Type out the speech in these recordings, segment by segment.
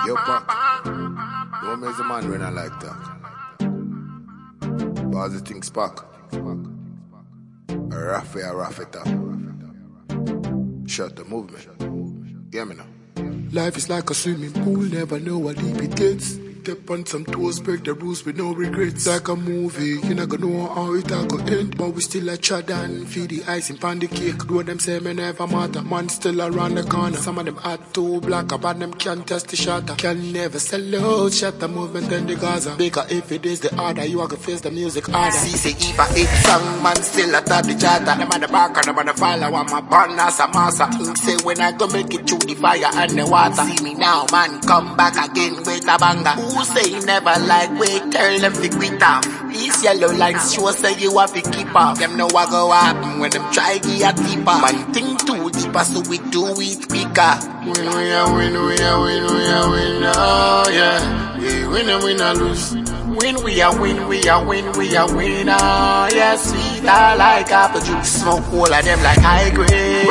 Yo, Pac, don't make the man when I like that. But the things Pac, rough it up. Shut the movement. Hear me now. Life is like a swimming pool, never know how deep it gets. Step on some toes, break the rules with no regrets. Like a movie, you never know how it all go end. But we still a chad and feed the icing pan the cake. Do them say me never matter, man still around the corner. Some of them hot too black, about them can't test the shatter. Can never sell out, shut the movement in the Gaza. Because if it is the order, you are gonna face the music harder. See say if a hit song, man still a top the charter. Them on the back and them on the follow, I'm a born as a massa. Think say when I go make it through the fire and the water. See me now, man, come back again with a banger. Who say never like wait, tell them to quit off. These yellow lines show say you have to keep off. Them know what go happen when them try get a deeper. Man think too deeper so we do it quicker. Win, we a win, oh yeah. We win and win and lose. Win, we a win, oh yeah. Sweet I like apple juice. Smoke all of them like high grade.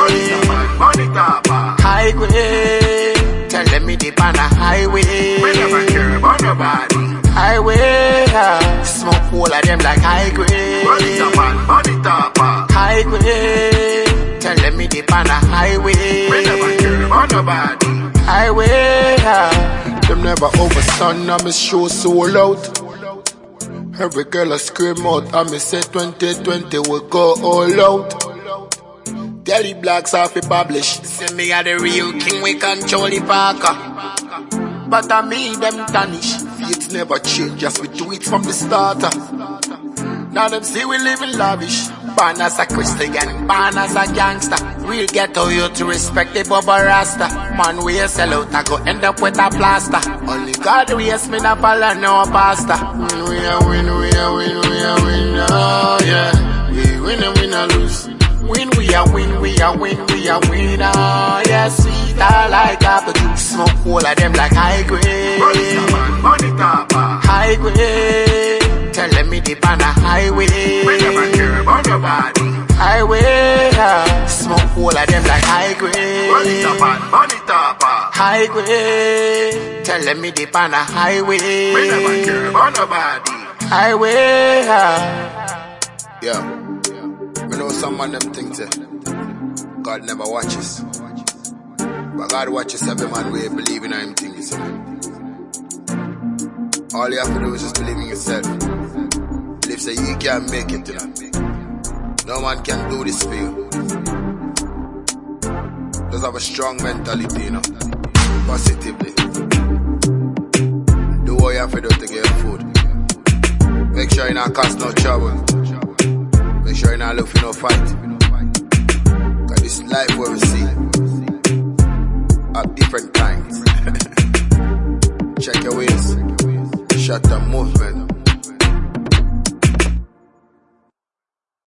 High grade. Tell them me dip on a highway. We never care about nobody. Highway, smoke all of them like high grade. High grade. Tell them me dip on a highway. We never care about nobody. Highway, them never over sun, I me show sold out. Every girl a scream out, I me say 2020 we go all out. Tell the blacks off the publish. Say me are the real king, we control the Parker. But I me them tarnish. Fates never change, just we do it from the starter. Now them say we live in lavish. Born as a Christian, born as a gangster. Real ghetto you to respect the Bubba Rasta. Man we a sell out, I go end up with a plaster. Only God raise me not follow no pastor. Win, we a win, oh yeah. We win and win and lose. Win, we a win, oh yeah. Sweet I like apple juice. Smoke all of them like high grade. High grade. Tell them me dip on a highway. We never care about nobody. Highway, smoke all of them like high grade. High grade. Tell them me dip on a highway. We never care about nobody. Highway, yeah. We know some of them things God never watches. But God watches every man way believe in him things. All you have to do is just believe in yourself. Believe say you can make it, you know. No man can do this for you. Just have a strong mentality, you know. Positively. Do what you have to do to get food. Make sure you not cause no trouble. Make sure you not look for no fight. Cause this life where we see of different kinds. Check your ways. Shut the movement.